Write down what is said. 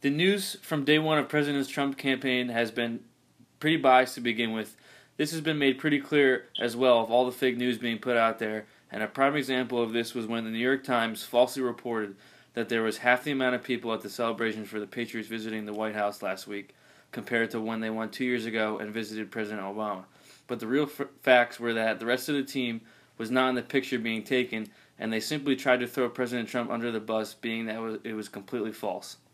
The news from day one of President Trump's campaign has been pretty biased to begin with. This has been made pretty clear as well of all the fake news being put out there, and a prime example of this was when the New York Times falsely reported that there was half the amount of people at the celebration for the Patriots visiting the White House last week compared to when they won 2 years ago and visited President Obama. But the real facts were that the rest of the team was not in the picture being taken, and they simply tried to throw President Trump under the bus, being that it was completely false.